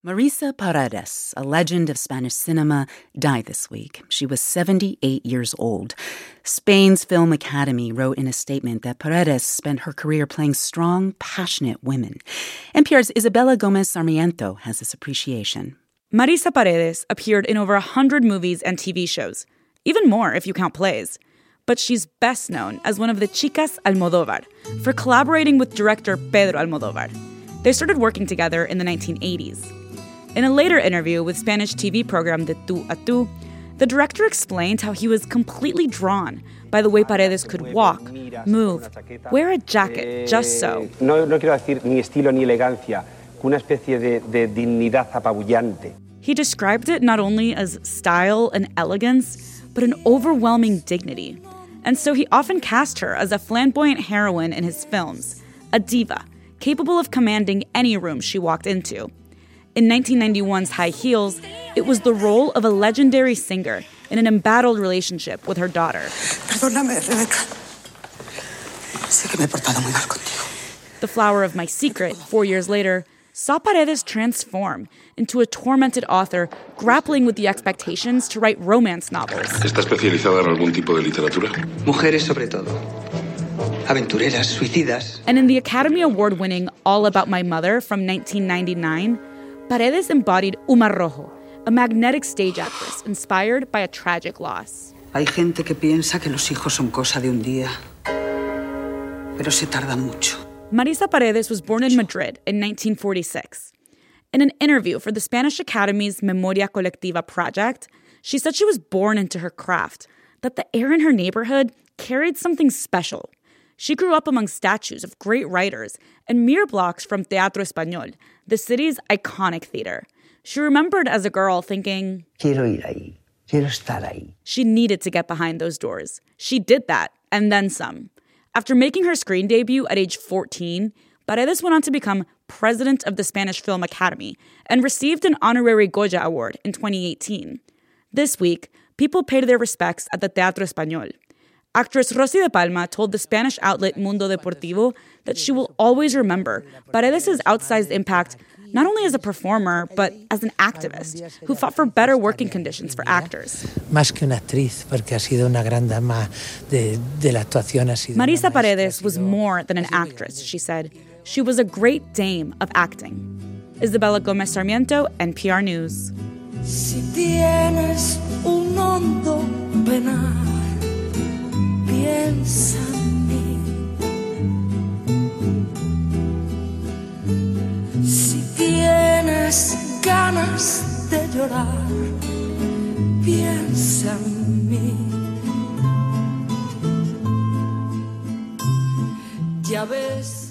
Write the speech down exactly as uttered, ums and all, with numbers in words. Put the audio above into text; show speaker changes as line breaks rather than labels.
Marisa Paredes, a legend of Spanish cinema, died this week. She was seventy-eight years old. Spain's Film Academy wrote in a statement that Paredes spent her career playing strong, passionate women. N P R's Isabella Gomez Sarmiento has this appreciation.
Marisa Paredes appeared in over one hundred movies and T V shows, even more if you count plays. But she's best known as one of the Chicas Almodóvar for collaborating with director Pedro Almodóvar. They started working together in the nineteen eighties. In a later interview with Spanish T V program De Tu a Tu, the director explained how he was completely drawn by the way Paredes could walk, move, wear a jacket just so.
No, no quiero decir ni estilo ni elegancia, una especie de, de dignidad apabullante.
He described it not only as style and elegance, but an overwhelming dignity. And so he often cast her as a flamboyant heroine in his films, a diva, capable of commanding any room she walked into. In nineteen ninety-one's High Heels, it was the role of a legendary singer in an embattled relationship with her daughter.
Perdóname, Rebeca. Sé que me he portado muy mal contigo.
The Flower of My Secret, four years later, saw Paredes transform into a tormented author grappling with the expectations to write romance novels.
¿Está especializada en algún tipo de literatura?
Mujeres sobre todo. Aventureras, suicidas.
And in the Academy Award-winning All About My Mother from nineteen ninety-nine, Paredes embodied Uma Rojo, a magnetic stage actress inspired by a tragic loss.
Hay gente que piensa que los hijos son cosa de un día, pero se tarda mucho.
Marisa Paredes was born in Madrid in nineteen forty-six. In an interview for the Spanish Academy's Memoria Colectiva project, she said she was born into her craft, that the air in her neighborhood carried something special. She grew up among statues of great writers and mirror blocks from Teatro Español, the city's iconic theater. She remembered as a girl thinking,
Quiero ir ahí. Quiero estar ahí.
She needed to get behind those doors. She did that, and then some. After making her screen debut at age fourteen, Paredes went on to become president of the Spanish Film Academy and received an honorary Goya Award in twenty eighteen. This week, people paid their respects at the Teatro Español. Actress Rosy de Palma told the Spanish outlet Mundo Deportivo that she will always remember Paredes' outsized impact not only as a performer, but as an activist who fought for better working conditions for actors.
Más que una actriz, porque ha sido una gran dama de, de la actuación. Ha sido
Marisa Paredes was more than an actress, she said. She was a great dame of acting. Isabella Gomez Sarmiento, N P R News.
Si tienes un hondo penal, piensa en mí. Si tienes ganas de llorar, piensa en mí. Ya ves.